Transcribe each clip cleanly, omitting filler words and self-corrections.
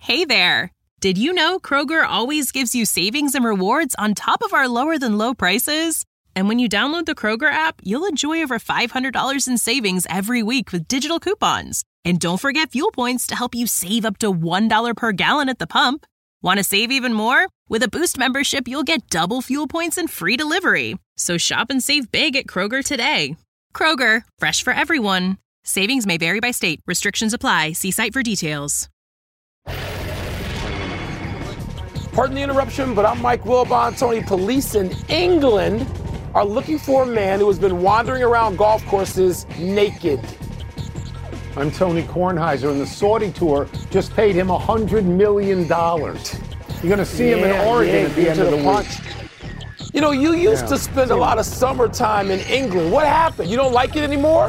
Hey there! Did you know Kroger always gives you savings and rewards on top of our lower-than-low prices? And when you download the Kroger app, you'll enjoy over $500 in savings every week with digital coupons. And don't forget fuel points to help you save up to $1 per gallon at the pump. Want to save even more? With a Boost membership, you'll get double fuel points and free delivery. So shop and save big at Kroger today. Kroger, fresh for everyone. Savings may vary by state. Restrictions apply. See site for details. Pardon the interruption, but I'm Mike Wilbon. Tony, police in England are looking for a man who has been wandering around golf courses naked. I'm Tony Kornheiser, and the Saudi tour just paid him $100 million. You're going to see him in Oregon at the end of the week. You know, you used to spend a lot of summertime in England. What happened? You don't like it anymore?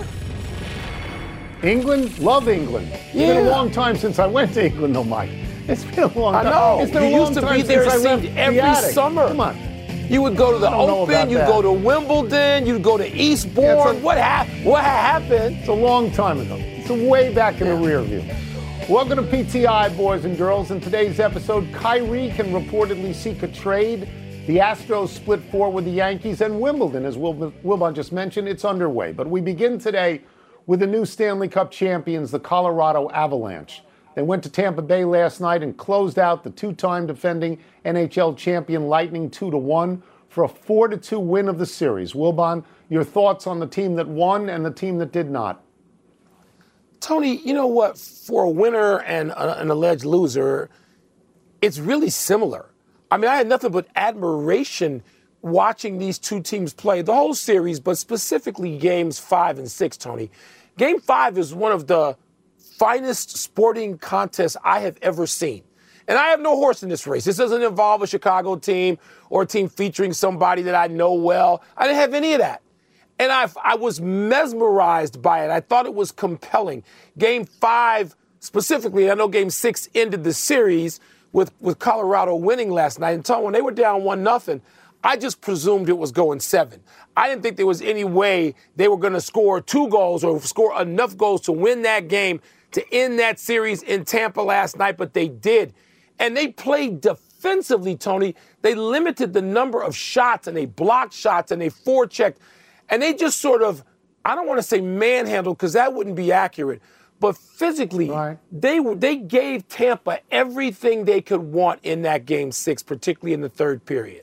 England? Love England. It's been a long time since I went to England, though, Mike. It's been a long time. I know. It's been you a long used to time be there, since it seemed, every summer. Come on. You would go to the Open, you'd go to Wimbledon, you'd go to Eastbourne. What happened? It's a long time ago. It's way back in the rear view. Welcome to PTI, boys and girls. In today's episode, Kyrie can reportedly seek a trade. The Astros split 4 with the Yankees, and Wimbledon, as Wilbon just mentioned, it's underway. But we begin today with the new Stanley Cup champions, the Colorado Avalanche. They went to Tampa Bay last night and closed out the two-time defending NHL champion Lightning 2-1 for a 4-2 win of the series. Wilbon, your thoughts on the team that won and the team that did not? Tony, you know what? For a winner and an alleged loser, it's really similar. I mean, I had nothing but admiration watching these two teams play the whole series, but specifically games 5 and 6, Tony. Game 5 is one of the finest sporting contests I have ever seen. And I have no horse in this race. This doesn't involve a Chicago team or a team featuring somebody that I know well. I didn't have any of that. And I was mesmerized by it. I thought it was compelling. Game 5 specifically, I know Game 6 ended the series with Colorado winning last night. And Tom, when they were down 1-0, I just presumed it was going 7. I didn't think there was any way they were going to score 2 goals or score enough goals to win that game to end that series in Tampa last night, but they did. And they played defensively, Tony. They limited the number of shots, and they blocked shots, and they forechecked. And they just sort of, I don't want to say manhandled because that wouldn't be accurate, but physically, right. They gave Tampa everything they could want in that Game 6, particularly in the third period.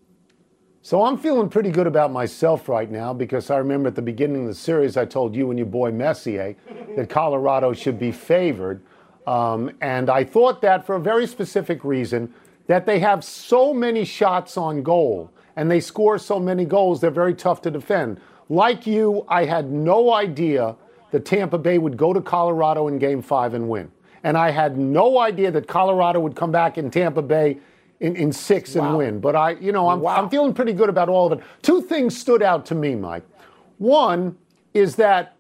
So I'm feeling pretty good about myself right now because I remember at the beginning of the series I told you and your boy Messier that Colorado should be favored. And I thought that for a very specific reason, that they have so many shots on goal and they score so many goals, they're very tough to defend. Like you, I had no idea that Tampa Bay would go to Colorado in Game 5 and win. And I had no idea that Colorado would come back in Tampa Bay in 6 and win. But I'm feeling pretty good about all of it. 2 things stood out to me, Mike. One is that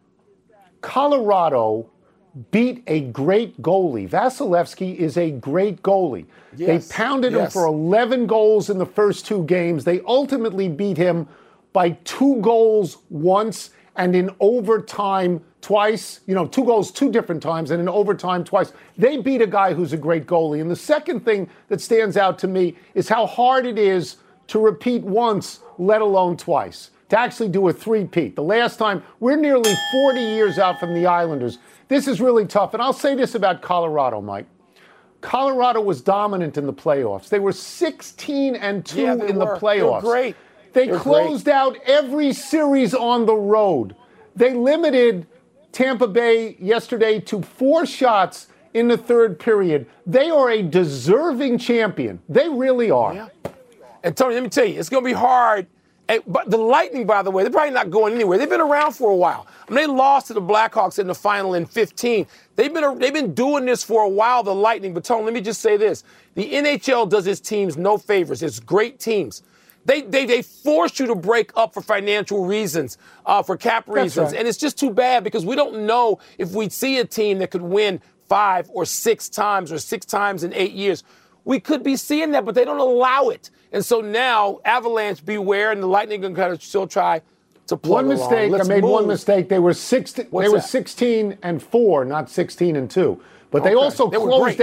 Colorado beat a great goalie. Vasilevsky is a great goalie. Yes. They pounded him for 11 goals in the first 2 games. They ultimately beat him by 2 goals once and in overtime twice. 2 goals 2 different times and in overtime twice. They beat a guy who's a great goalie. And the second thing that stands out to me is how hard it is to repeat once, let alone twice. To actually do a three-peat. The last time, we're nearly 40 years out from the Islanders. This is really tough. And I'll say this about Colorado, Mike. Colorado was dominant in the playoffs. They were 16-2 in the playoffs. They were great. They closed out every series on the road. They limited Tampa Bay yesterday to 4 shots in the third period. They are a deserving champion. They really are. Yeah. And Tony, let me tell you, it's going to be hard. But the Lightning, by the way, they're probably not going anywhere. They've been around for a while. I mean, they lost to the Blackhawks in the final in 2015. They've been doing this for a while, the Lightning. But Tony, let me just say this. The NHL does its teams no favors. It's great teams. They force you to break up for financial reasons, for cap reasons. Right. And it's just too bad because we don't know if we'd see a team that could win 5 or 6 times or 6 times in 8 years. We could be seeing that, but they don't allow it. And so now, Avalanche beware, and the Lightning can kind of still try to plug one mistake. I made one mistake. They were 16-4, not 16-2. But they also closed out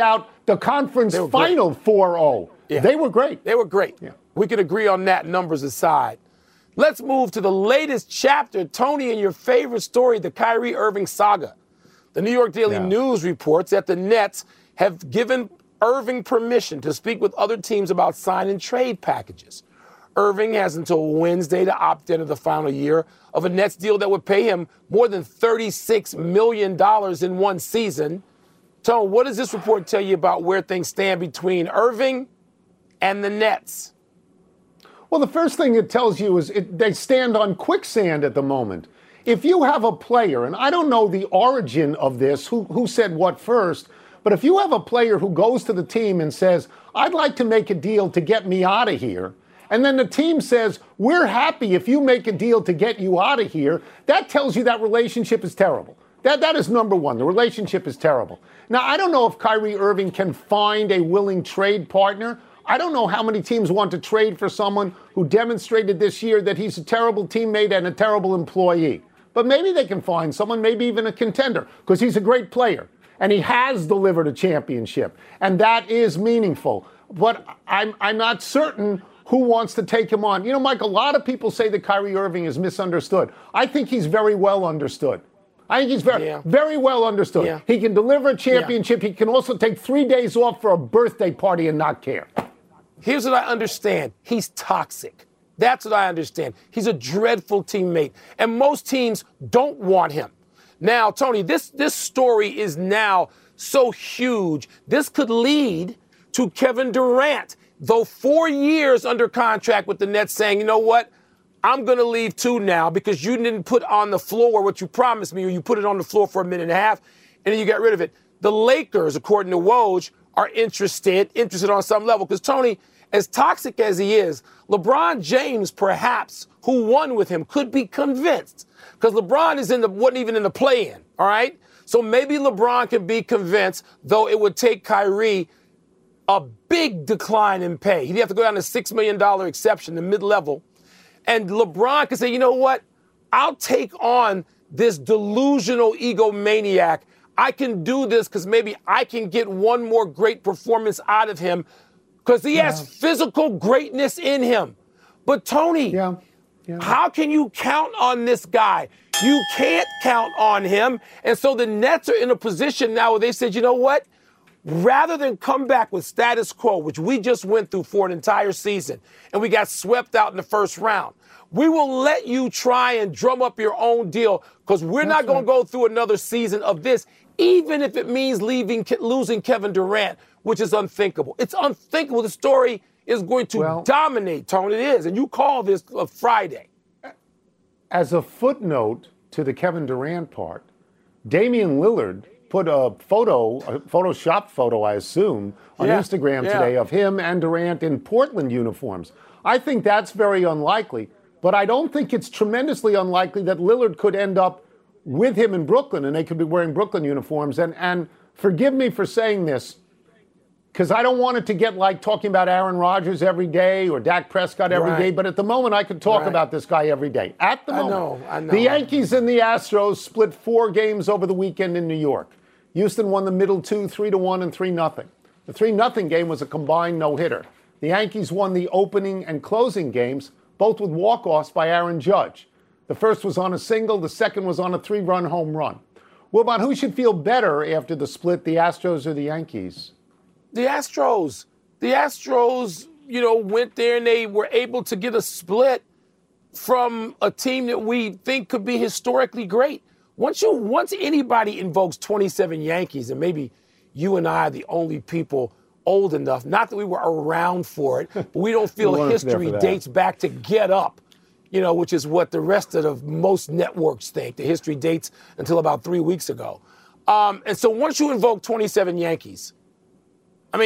the conference final 4-0. Yeah. They were great. They were great. Yeah. We could agree on that, numbers aside. Let's move to the latest chapter, Tony, in your favorite story, the Kyrie Irving saga. The New York Daily News reports that the Nets have given Irving permission to speak with other teams about sign and trade packages. Irving has until Wednesday to opt into the final year of a Nets deal that would pay him more than $36 million in one season. Tone, what does this report tell you about where things stand between Irving and the Nets? Well, the first thing it tells you is they stand on quicksand at the moment. If you have a player, and I don't know the origin of this, who said what first, but if you have a player who goes to the team and says, I'd like to make a deal to get me out of here, and then the team says, we're happy if you make a deal to get you out of here, that tells you that relationship is terrible. That is number one. The relationship is terrible. Now, I don't know if Kyrie Irving can find a willing trade partner. I don't know how many teams want to trade for someone who demonstrated this year that he's a terrible teammate and a terrible employee. But maybe they can find someone, maybe even a contender, because he's a great player. And he has delivered a championship. And that is meaningful. But I'm not certain who wants to take him on. You know, Mike, a lot of people say that Kyrie Irving is misunderstood. I think he's very well understood. I think he's very well understood. Yeah. He can deliver a championship. Yeah. He can also take 3 days off for a birthday party and not care. Here's what I understand. He's toxic. That's what I understand. He's a dreadful teammate. And most teams don't want him. Now, Tony, this story is now so huge. This could lead to Kevin Durant, though 4 years under contract with the Nets, saying, you know what? I'm going to leave too now because you didn't put on the floor what you promised me, or you put it on the floor for a minute and a half, and then you got rid of it. The Lakers, according to Woj, are interested on some level. Because, Tony, as toxic as he is, LeBron James, perhaps, who won with him, could be convinced. Because LeBron wasn't even in the play-in, all right? So maybe LeBron can be convinced, though it would take Kyrie a big decline in pay. He'd have to go down to $6 million exception, the mid-level. And LeBron could say, you know what? I'll take on this delusional egomaniac. I can do this because maybe I can get one more great performance out of him because he has physical greatness in him. But, Tony, how can you count on this guy? You can't count on him. And so the Nets are in a position now where they said, you know what? Rather than come back with status quo, which we just went through for an entire season, and we got swept out in the first round, we will let you try and drum up your own deal because we're not going to go through another season of this, even if it means losing Kevin Durant, which is unthinkable. It's unthinkable. The story is going to dominate, Tony. It is. And you call this a Friday. As a footnote to the Kevin Durant part, Damian Lillard put a Photoshop photo, I assume, on Instagram today of him and Durant in Portland uniforms. I think that's very unlikely, but I don't think it's tremendously unlikely that Lillard could end up with him in Brooklyn and they could be wearing Brooklyn uniforms. And forgive me for saying this, because I don't want it to get like talking about Aaron Rodgers every day or Dak Prescott every day, but at the moment I could talk about this guy every day. At the moment. I know. The Yankees and the Astros split 4 games over the weekend in New York. Houston won the middle 2, 3-1 and 3-0. The 3-0 game was a combined no-hitter. The Yankees won the opening and closing games, both with walk-offs by Aaron Judge. The first was on a single, the second was on a 3-run home run. Wilbon, who should feel better after the split, the Astros or the Yankees? The Astros. The Astros, went there and they were able to get a split from a team that we think could be historically great. Once anybody invokes 27 Yankees, and maybe you and I are the only people old enough, not that we were around for it, but we don't feel history dates back to Get Up, which is what the rest of most networks think. The history dates until about 3 weeks ago. And so once you invoke 27 Yankees, the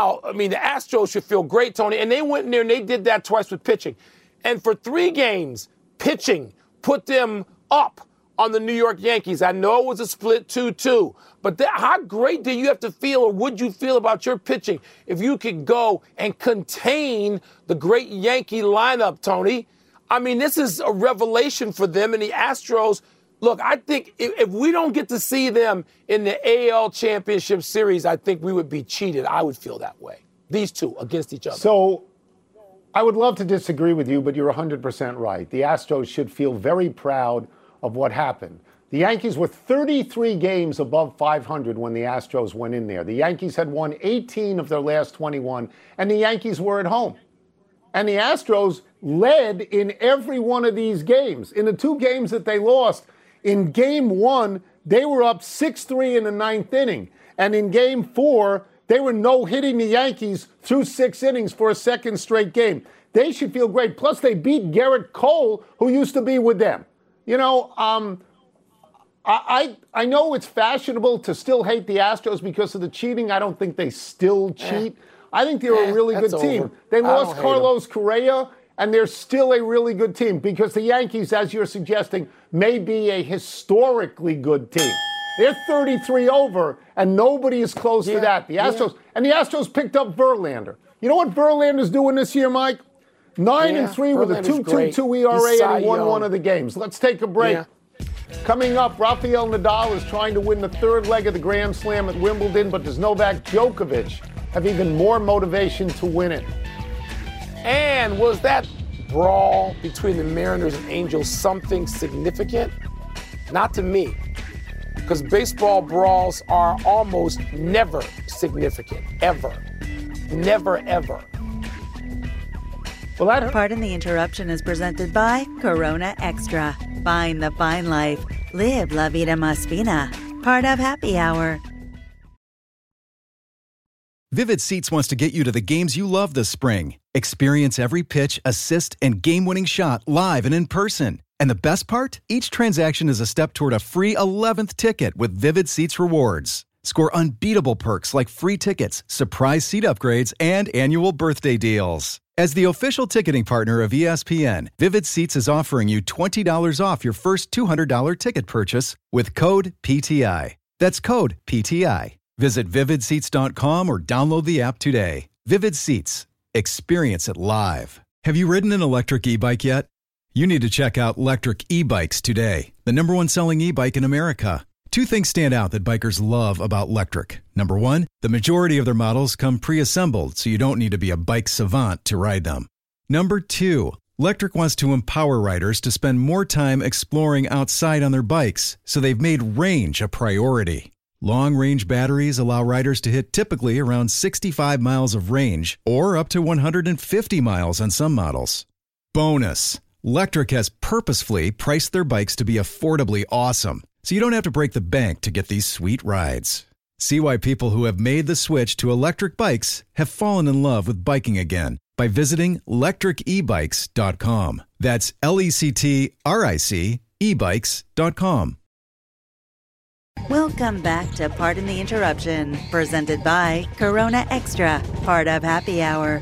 Astros should feel great, Tony. And they went in there and they did that twice with pitching. And for 3 games, pitching put them up on the New York Yankees. I know it was a split 2-2, but how great do you have to feel, or would you feel about your pitching if you could go and contain the great Yankee lineup, Tony? This is a revelation for them, and the Astros Look, I think if we don't get to see them in the AL Championship Series, I think we would be cheated. I would feel that way. These two against each other. So I would love to disagree with you, but you're 100% right. The Astros should feel very proud of what happened. The Yankees were 33 games above 500 when the Astros went in there. The Yankees had won 18 of their last 21, and the Yankees were at home. And the Astros led in every one of these games. In the two games that they lost, in Game 1, they were up 6-3 in the ninth inning. And in Game 4, they were no-hitting the Yankees through 6 innings for a second straight game. They should feel great. Plus, they beat Garrett Cole, who used to be with them. You know, I know it's fashionable to still hate the Astros because of the cheating. I don't think they still cheat. I think they're a really good team. They lost Carlos Correa, and they're still a really good team because the Yankees, as you're suggesting, may be a historically good team. They're 33 over, and nobody is close to that. The Astros and the Astros picked up Verlander. You know what Verlander's doing this year, Mike? 9-3 with a 2.22 ERA, and he won one of the games. Let's take a break. Coming up, Rafael Nadal is trying to win the third leg of the Grand Slam at Wimbledon, but does Novak Djokovic have even more motivation to win it? And was that brawl between the Mariners and Angels something significant? Not to me, because baseball brawls are almost never significant, ever. Never, ever. Well, Pardon the Interruption is presented by Corona Extra. Find the fine life. Live La Vida Más Fina. Part of Happy Hour. Vivid Seats wants to get you to the games you love this spring. Experience every pitch, assist, and game-winning shot live and in person. And the best part? Each transaction is a step toward a free 11th ticket with Vivid Seats rewards. Score unbeatable perks like free tickets, surprise seat upgrades, and annual birthday deals. As the official ticketing partner of ESPN, Vivid Seats is offering you $20 off your first $200 ticket purchase with code PTI. That's code PTI. Visit vividseats.com or download the app today. Vivid Seats. Experience it live. Have you ridden an electric e-bike yet? You need to check out Lectric E-Bikes today, the #1 selling e-bike in America. Two things stand out that bikers love about Lectric. Number one, the majority of their models come pre-assembled, so you don't need to be a bike savant to ride them. Number two, Lectric wants to empower riders to spend more time exploring outside on their bikes, so they've made range a priority. Long-range batteries allow riders to hit typically around 65 miles of range, or up to 150 miles on some models. Bonus, Lectric has purposefully priced their bikes to be affordably awesome, so you don't have to break the bank to get these sweet rides. See why people who have made the switch to electric bikes have fallen in love with biking again by visiting lectricebikes.com. That's LECTRIC ebikes.com. Welcome back to Pardon the Interruption, presented by Corona Extra, part of Happy Hour.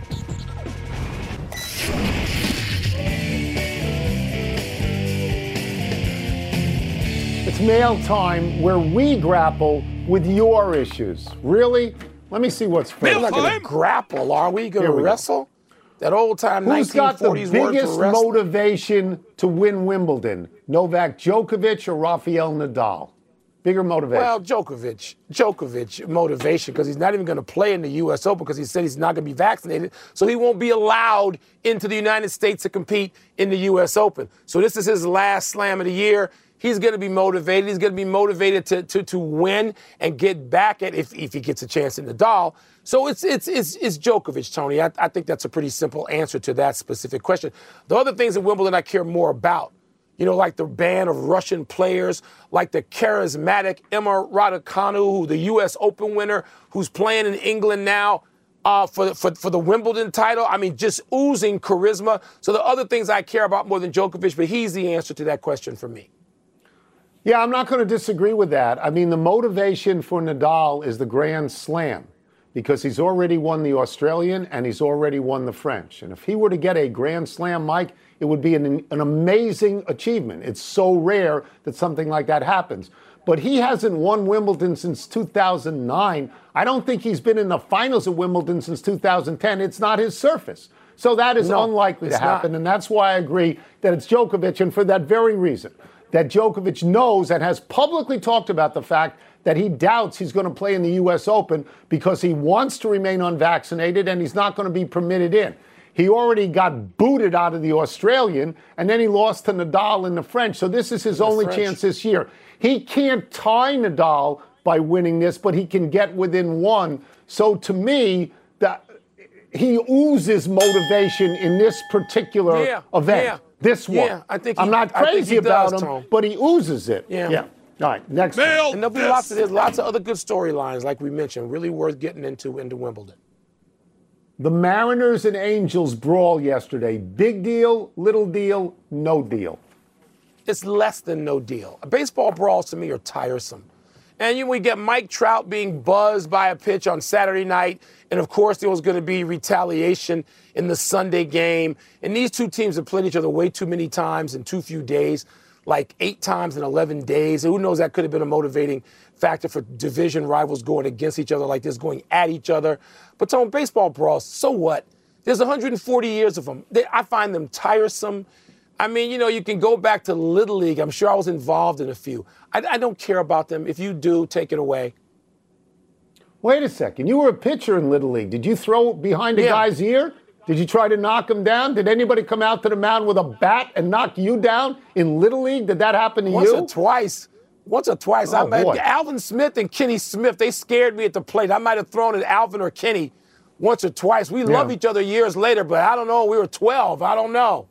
It's mail time where we grapple with your issues. Really? Let me see what's first. We're not going to grapple, are we? Going to wrestle? That old-time 1940s Who's got the word for biggest wrestling? motivation to win Wimbledon? Novak Djokovic or Rafael Nadal? Bigger motivation. Well, Djokovic motivation, because he's not even going to play in the U.S. Open because he said he's not going to be vaccinated, so he won't be allowed into the United States to compete in the U.S. Open. So this is his last slam of the year. He's going to be motivated. He's going to be motivated to win and get back at if he gets a chance in Nadal. So it's Djokovic, Tony. I think that's a pretty simple answer to that specific question. The other things at Wimbledon I care more about, you know, like the ban of Russian players, like the charismatic Emma Raducanu, who the U.S. Open winner, who's playing in England now for the Wimbledon title. I mean, just oozing charisma. So the other things I care about more than Djokovic, but he's the answer to that question for me. Yeah, I'm not going to disagree with that. I mean, the motivation for Nadal is the Grand Slam because he's already won the Australian and he's already won the French. And if he were to get a Grand Slam, Mike, it would be an amazing achievement. It's so rare that something like that happens. But he hasn't won Wimbledon since 2009. I don't think he's been in the finals of Wimbledon since 2010. It's not his surface. So that is unlikely to happen, and that's why I agree that it's Djokovic, and for that very reason. that Djokovic knows and has publicly talked about the fact that he doubts he's going to play in the U.S. Open because he wants to remain unvaccinated and he's not going to be permitted in. He already got booted out of the Australian, and then he lost to Nadal in the French. So this is his only chance this year. He can't tie Nadal by winning this, but he can get within one. So to me, he oozes motivation in this particular event. This one. Yeah, I think I'm not crazy about him, Tom. but he oozes it. Yeah. All right, next. And there'll be lots of other good storylines, like we mentioned, really worth getting into Wimbledon. The Mariners and Angels brawl yesterday. Big deal, little deal, no deal. It's less than no deal. Baseball brawls to me are tiresome. And we get Mike Trout being buzzed by a pitch on Saturday night. And, of course, there was going to be retaliation in the Sunday game. And these two teams have played each other way too many times in too few days, like 8 times in 11 days. And who knows, that could have been a motivating factor for division rivals going against each other like this, going at each other. But, Tom, baseball brawls, so what? There's 140 years of them. I find them tiresome. I mean, you can go back to Little League. I'm sure I was involved in a few. I don't care about them. If you do, take it away. Wait a second. You were a pitcher in Little League. Did you throw behind a guy's ear? Did you try to knock him down? Did anybody come out to the mound with a bat and knock you down in Little League? Did that happen to you? Once or twice. Oh, boy. Alvin Smith and Kenny Smith, they scared me at the plate. I might have thrown at Alvin or Kenny once or twice. We love each other years later, but I don't know. We were 12. I don't know.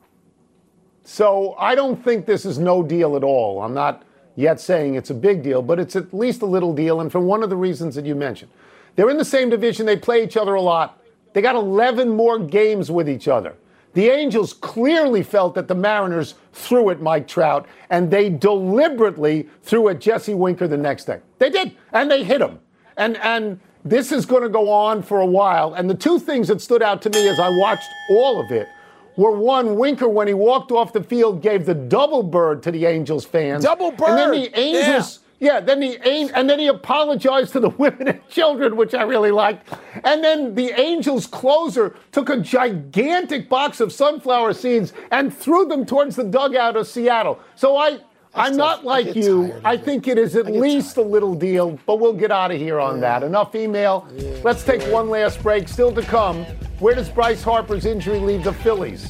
So I don't think this is no deal at all. I'm not yet saying it's a big deal, but it's at least a little deal, and for one of the reasons that you mentioned. They're in the same division. They play each other a lot. They got 11 more games with each other. The Angels clearly felt that the Mariners threw at Mike Trout, and they deliberately threw at Jesse Winker the next day. They did, and they hit him. And this is going to go on for a while. And the two things that stood out to me as I watched all of it were, one, Winker, when he walked off the field, gave the double bird to the Angels fans. Double bird. And then the Angels, and then he apologized to the women and children, which I really liked. And then the Angels closer took a gigantic box of sunflower seeds and threw them towards the dugout of Seattle. So I'm not like you. I think it is at least a little deal, but we'll get out of here on that. Enough email. Let's take one last break. Still to come, where does Bryce Harper's injury leave the Phillies?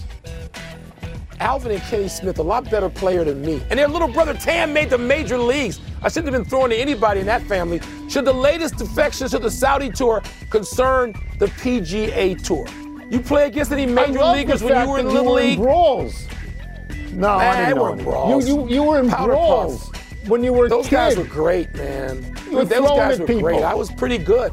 Alvin and Kenny Smith, a lot better player than me. And their little brother Tam made the major leagues. I shouldn't have been throwing to anybody in that family. Should the latest defections to the Saudi tour concern the PGA Tour? You play against any major leaguers when you were in Little League? Brawls. No, I didn't know weren't brawls. You were in brawls when you were a kid. Those guys were great, man. Those guys were great. I was pretty good.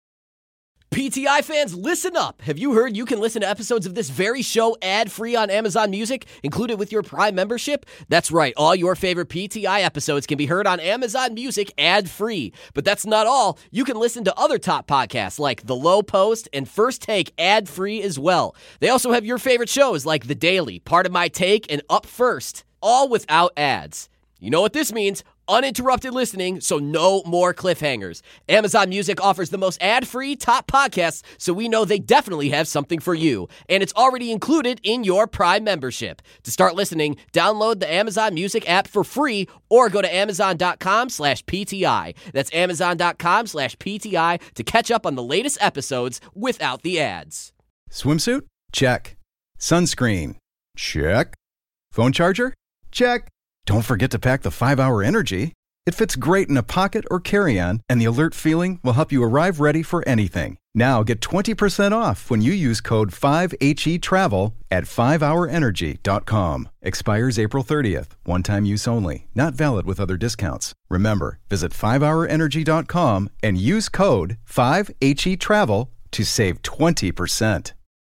PTI fans, listen up. Have you heard you can listen to episodes of this very show ad-free on Amazon Music, included with your Prime membership? That's right. All your favorite PTI episodes can be heard on Amazon Music ad-free. But that's not all. You can listen to other top podcasts like The Low Post and First Take ad-free as well. They also have your favorite shows like The Daily, Part of My Take, and Up First, all without ads. You know what this means? Uninterrupted listening, so no more cliffhangers. Amazon Music offers the most ad-free top podcasts, so we know they definitely have something for you. And it's already included in your Prime membership. To start listening, download the Amazon Music app for free or go to amazon.com/PTI. That's amazon.com/PTI to catch up on the latest episodes without the ads. Swimsuit? Check. Sunscreen? Check. Phone charger? Check. Don't forget to pack the 5-Hour Energy. It fits great in a pocket or carry-on, and the alert feeling will help you arrive ready for anything. Now get 20% off when you use code 5HETRAVEL at 5hourenergy.com. Expires April 30th. One-time use only. Not valid with other discounts. Remember, visit 5hourenergy.com and use code 5HETRAVEL to save 20%.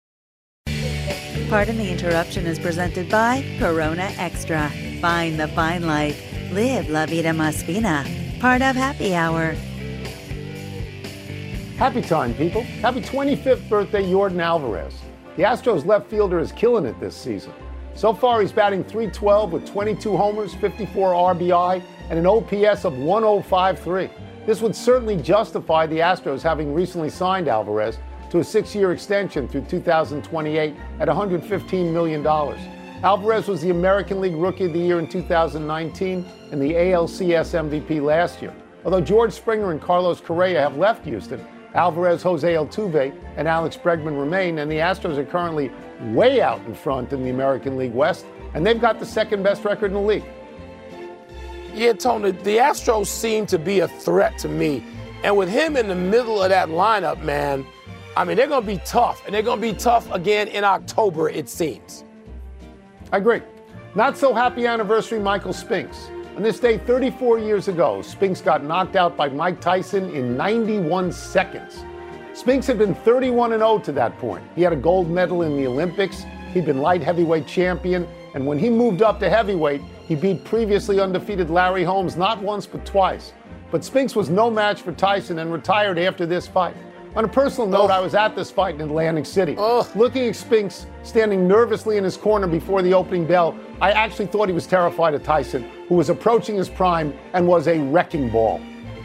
Pardon the Interruption is presented by Corona Extra. Find the fine life. Live La Vida Más Fina. Part of Happy Hour. Happy time, people. Happy 25th birthday, Yordan Alvarez. The Astros left fielder is killing it this season. So far, he's batting .312 with 22 homers, 54 RBI, and an OPS of 105.3. This would certainly justify the Astros having recently signed Alvarez to a 6-year extension through 2028 at $115 million. Alvarez was the American League Rookie of the Year in 2019 and the ALCS MVP last year. Although George Springer and Carlos Correa have left Houston, Alvarez, Jose Altuve, and Alex Bregman remain, and the Astros are currently way out in front in the American League West, and they've got the second best record in the league. Yeah, Tony, the Astros seem to be a threat to me. And with him in the middle of that lineup, man, I mean, they're going to be tough. And they're going to be tough again in October, it seems. I agree. Not so happy anniversary, Michael Spinks. On this day 34 years ago, Spinks got knocked out by Mike Tyson in 91 seconds. Spinks had been 31-0 to that point. He had a gold medal in the Olympics. He'd been light heavyweight champion. And when he moved up to heavyweight, he beat previously undefeated Larry Holmes not once but twice. But Spinks was no match for Tyson and retired after this fight. On a personal note, I was at this fight in Atlantic City. Looking at Spinks standing nervously in his corner before the opening bell, I actually thought he was terrified of Tyson, who was approaching his prime and was a wrecking ball.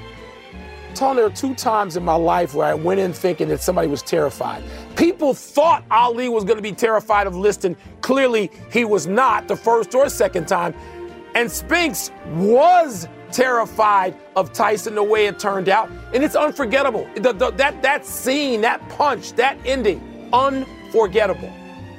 Tony, there are 2 times in my life where I went in thinking that somebody was terrified. People thought Ali was going to be terrified of Liston. Clearly, he was not the first or second time. And Spinks was terrified of Tyson the way it turned out. And it's unforgettable. That scene, that punch, that ending, unforgettable.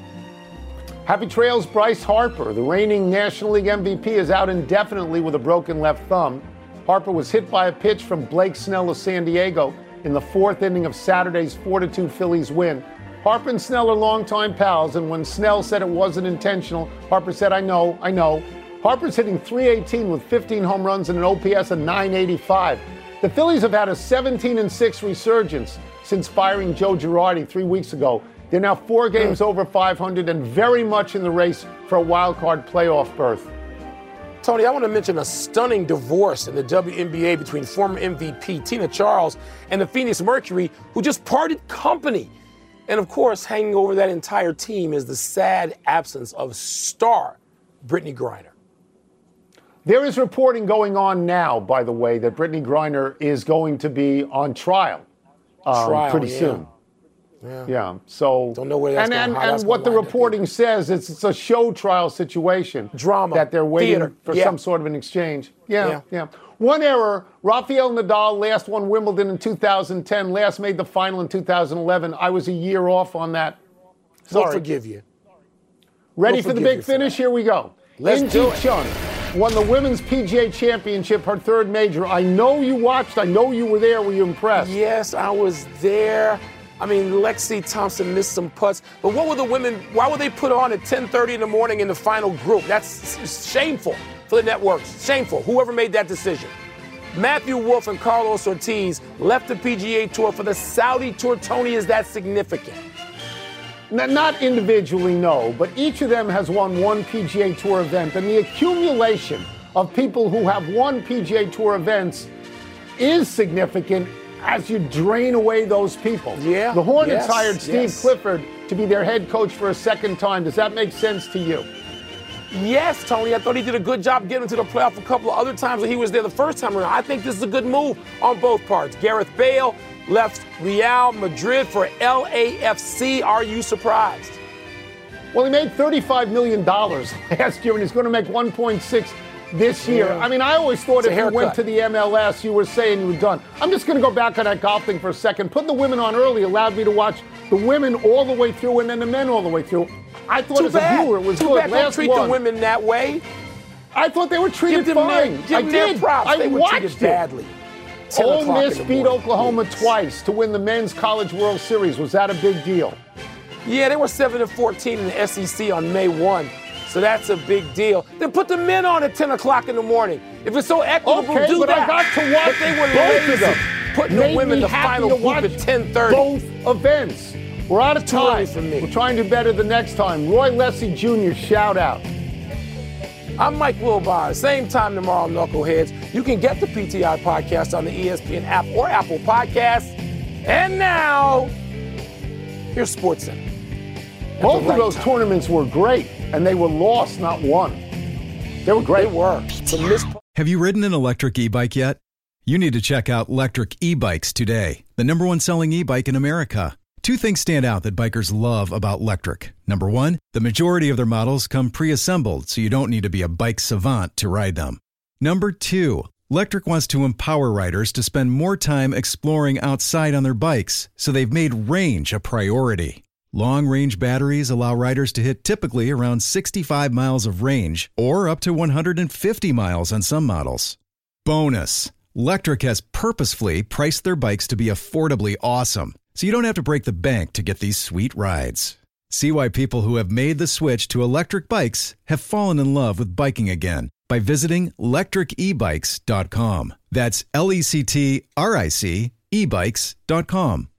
Happy trails, Bryce Harper. The reigning National League MVP is out indefinitely with a broken left thumb. Harper was hit by a pitch from Blake Snell of San Diego in the 4th inning of Saturday's 4-2 Phillies win. Harper and Snell are longtime pals, and when Snell said it wasn't intentional, Harper said, I know. Harper's hitting .318 with 15 home runs and an OPS of .985. The Phillies have had a 17-6 resurgence since firing Joe Girardi 3 weeks ago. They're now 4 games over 500 and very much in the race for a wild card playoff berth. Tony, I want to mention a stunning divorce in the WNBA between former MVP Tina Charles and the Phoenix Mercury, who just parted company. And of course, hanging over that entire team is the sad absence of star Brittney Griner. There is reporting going on now, by the way, that Brittney Griner is going to be on trial, pretty soon. Yeah. So don't know where that's going. And what the reporting says is it's a show trial situation. Drama. That they're waiting Theater. for some sort of an exchange. Yeah. One error. Rafael Nadal last won Wimbledon in 2010. Last made the final in 2011. I was a year off on that. Sorry. We'll forgive you. Ready for the big finish? Here we go. Let's do it. Chung won the Women's PGA Championship, her 3rd major. I know you watched. I know you were there. Were you impressed? Yes, I was there. I mean, Lexi Thompson missed some putts. But what were the women, why were they put on at 10:30 in the morning in the final group? That's shameful for the networks. Shameful. Whoever made that decision. Matthew Wolff and Carlos Ortiz left the PGA Tour for the Saudi Tour. Tony, is that significant? Not individually, no, but each of them has won one PGA Tour event, and the accumulation of people who have won PGA Tour events is significant as you drain away those people. Yeah. The Hornets hired Steve Clifford to be their head coach for a second time. Does that make sense to you? Yes, Tony. I thought he did a good job getting to the playoff a couple of other times when he was there the first time around. I think this is a good move on both parts. Gareth Bale left Real Madrid for LAFC. Are you surprised? Well, he made $35 million last year, and he's going to make $1.6 this year. Yeah. I mean, I always thought if you went to the MLS, you were saying you were done. I'm just going to go back on that golf thing for a second. Putting the women on early allowed me to watch the women all the way through and then the men all the way through. I thought as a viewer it was good. Bad. Don't treat the women that way. I thought they were treated fine. Give them their props. I they were watched treated badly. Ole Miss beat Oklahoma twice to win the Men's College World Series. Was that a big deal? Yeah, they were 7-14 in the SEC on May 1. So that's a big deal. Then put the men on at 10 o'clock in the morning. If it's so equitable, do that. I got to watch but they were both lazy. of them. Putting the women in the final group at 10:30. Both events. We're out of time. For me. We'll try and do better the next time. Roy Leslie Jr., shout out. I'm Mike Wilbon. Same time tomorrow, Knuckleheads. You can get the PTI podcast on the ESPN app or Apple Podcasts. And now, here's SportsCenter. Both of those tournaments were great, and they were lost, not won. They were great. They were. Have you ridden an electric e-bike yet? You need to check out Electric E-Bikes today, the #1 selling e-bike in America. Two things stand out that bikers love about Lectric. Number one, the majority of their models come pre-assembled, so you don't need to be a bike savant to ride them. Number two, Lectric wants to empower riders to spend more time exploring outside on their bikes, so they've made range a priority. Long-range batteries allow riders to hit typically around 65 miles of range, or up to 150 miles on some models. Bonus, Lectric has purposefully priced their bikes to be affordably awesome, so you don't have to break the bank to get these sweet rides. See why people who have made the switch to electric bikes have fallen in love with biking again by visiting lectricebikes.com. That's LECTRIC ebikes.com.